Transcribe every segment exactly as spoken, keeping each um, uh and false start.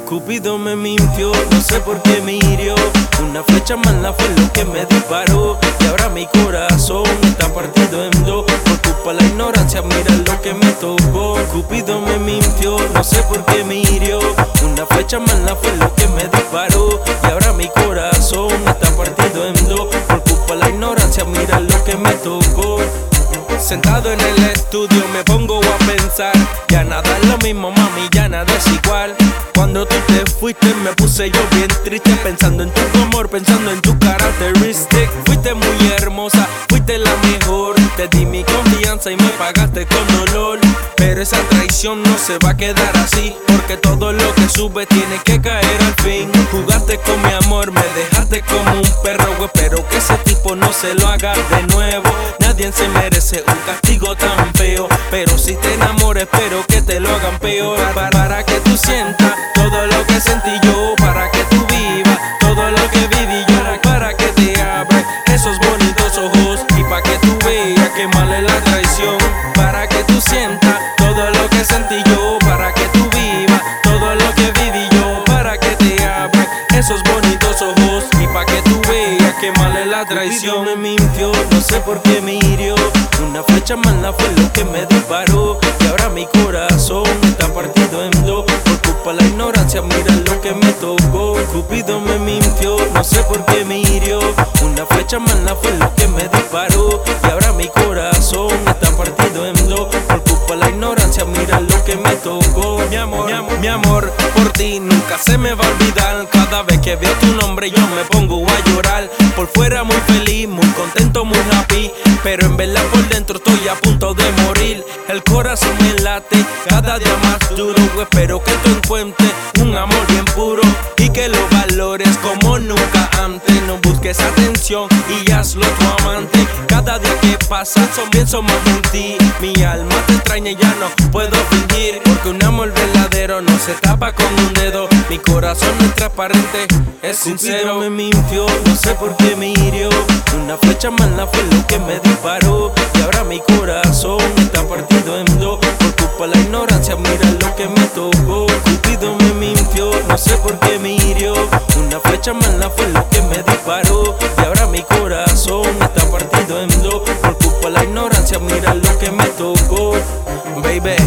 Cupido me mintió, no sé por qué me hirió. Una flecha mala fue lo que me disparó. Y ahora mi corazón está partido en dos. Por culpa de la ignorancia, mira lo que me tocó. Cupido me mintió, no sé por qué me hirió. Una flecha mala fue lo que me disparó. Y ahora mi corazón está partido en dos. Por culpa de la ignorancia, mira lo que me tocó. Sentado en el estudio me pongo a pensar. Ya nada es lo mismo, mami, ya nada es igual. Cuando tú te fuiste me puse yo bien triste, pensando en tu amor, pensando en tu característica. Fuiste muy hermosa, fuiste la mejor. Te di mi confianza y me pagaste con dolor. Pero esa traición no se va a quedar así, porque todo lo que sube tiene que caer al fin. Jugaste con mi amor, me dejaste como un perro. Espero que ese tipo no se lo haga de nuevo. Nadie se merece un castigo tan feo, pero si te enamores espero que te lo hagan peor. Para, para que tú sientas todo lo que sentí yo, para que tú vivas todo lo que viví yo, para que te abras esos bonitos ojos y para que tú veas que mal es la traición. Para que tú sientas todo lo que sentí yo, para que tú vivas todo lo que viví yo, para que te abras esos bonitos ojos y para que tú veas que mal es la traición. Me mintió, no sé por qué me hirió. Una flecha mala fue lo que me disparó. Y ahora mi corazón está partido en dos. Por culpa de la ignorancia, mira lo que me tocó. Cupido me mintió, no sé por qué me hirió. Una flecha mala fue lo que me disparó. Y ahora mi corazón está partido en dos. Por culpa de la ignorancia, mira lo que me tocó. Mi amor, mi amor, mi amor, por ti nunca se me va a olvidar. Cada vez que veo tu nombre yo me pongo a llorar. Por fuera muy feliz, muy contento, muy happy, pero en verdad por dentro estoy a punto de morir. El corazón me late cada día más duro. Espero que tú encuentres un amor bien puro y que lo valores como nunca antes. No busques atención y hazlo tu amante. Cada día que pasa pienso más en ti. Mi alma te extraña y ya no puedo fingir, porque un amor verdadero no se tapa con un dedo. Mi corazón no es transparente, es sincero. Cupido me mintió, no sé por qué me hirió. Una flecha mala fue lo que me disparó. Y ahora mi corazón está partido en dos. Por culpa de la ignorancia, mira lo que me tocó. Cupido me mintió, no sé por qué me hirió. Una flecha mala fue lo que me disparó. Y ahora mi corazón está partido en dos. Por culpa de la ignorancia, mira lo que me tocó. Baby,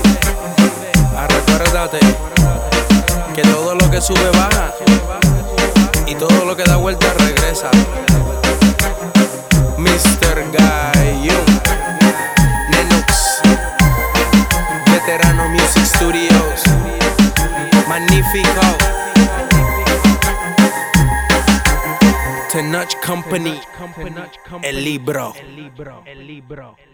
recuérdate que todo lo que sube baja y todo lo que da vuelta regresa. mister Gayo, Nenux, Veterano Music Studios, Magnifico, Tenoch Company, El Libro.